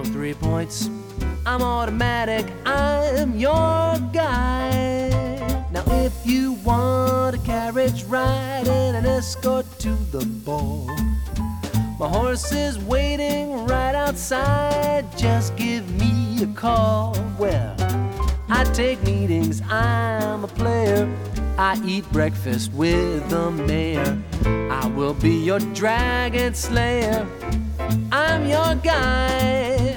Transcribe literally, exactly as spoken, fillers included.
three points. I'm automatic, I'm your guy. Now if you want a carriage ride and an escort to the ball, my horse is waiting right outside. Just give me a call. Well, I take meetings, I'm a player. I eat breakfast with the mayor. I will be your dragon slayer. I'm your guy.